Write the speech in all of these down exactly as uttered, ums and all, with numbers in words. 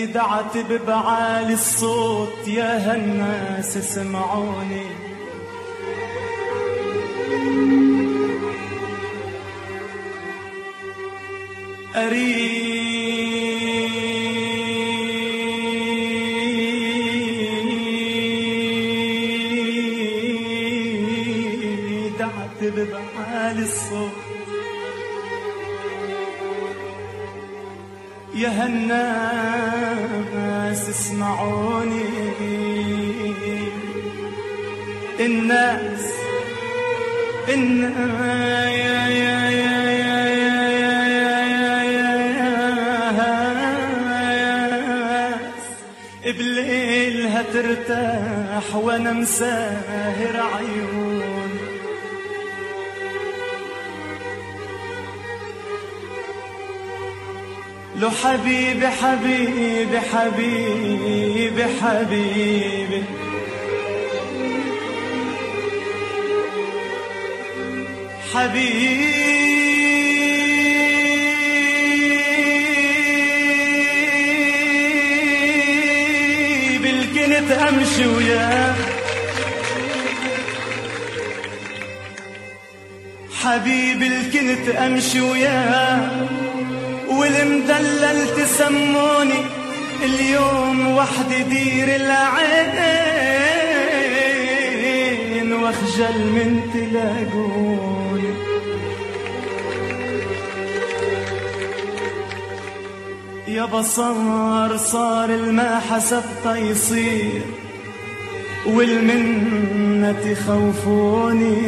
دعت ببعالي الصوت يا هالناس اسمعوني. أريد دعت ببعالي الصوت يا هالناس اسمعوني. الناس الناس يا يا يا يا بليل هترتاح وانا مساهر عيون. لو حبيبي حبيبي حبيبي حبيبي حبيبي اللي كنت امشي وياه، حبيبي اللي كنت امشي وياه والمدلل تسموني. اليوم وحدي دير العين واخجل من تلاقوني. يا بصار صار الما حسبته يصير والمنة تخوفوني.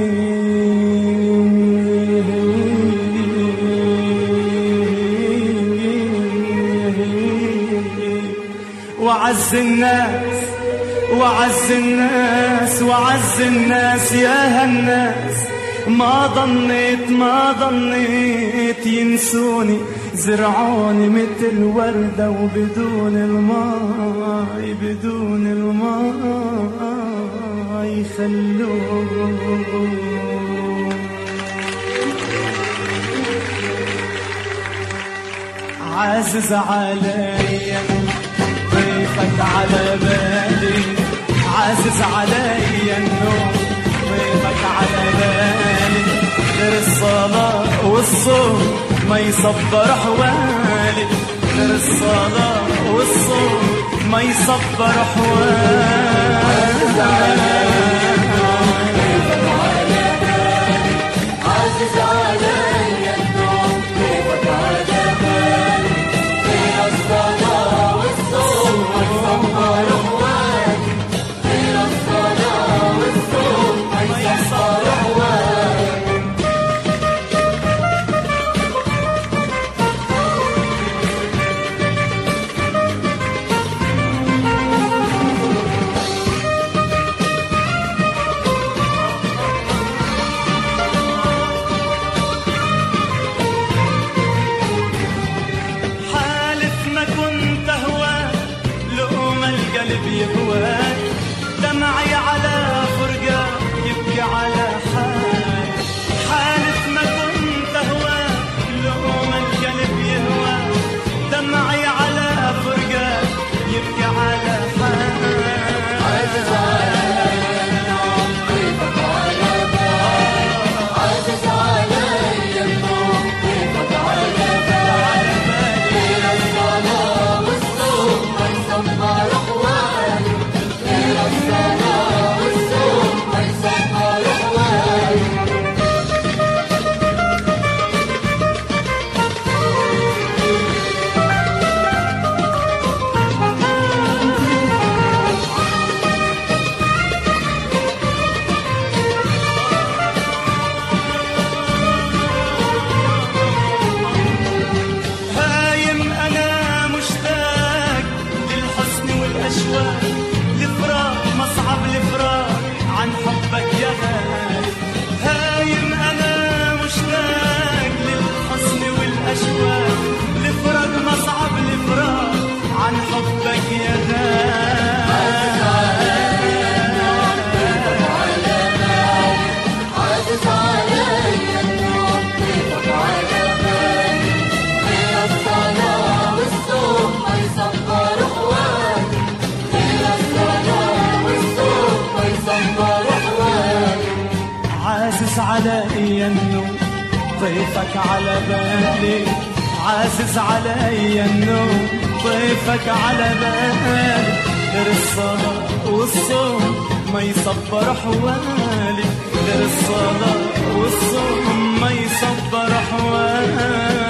وعز الناس وعز الناس وعز الناس يا هالناس ما ظنيت ما ظنيت ينسوني. زرعوني مثل وردة وبدون الماء بدون الماء يخلوني. عازز عليا ضيفك على بالي، عازز عليا النوم ضيفك على بالي. غير الصلاة والصوم ما يصبر حوالي، غير الصلاة والصوم ما يصبر حوالي. عازز عليا النوم ضيفك على بالي، عازز عليا النوم ضيفك على بالي. غير الصلاة والصوم ما يصبر حوالي، غير الصلاة والصوم ما يصبر حوالي. ضيفك على بالي عازز علي النوم ضيفك على بالي غير الصلاة والصوم ما يصبر حوالي غير الصلاة والصوم ما يصبر حوالي